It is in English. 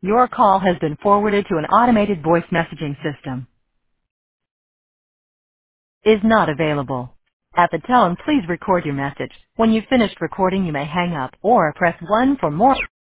Your call has been forwarded to an automated voice messaging system. Is not available. At the tone, please record your message. When you've finished recording, you may hang up or press 1 for more.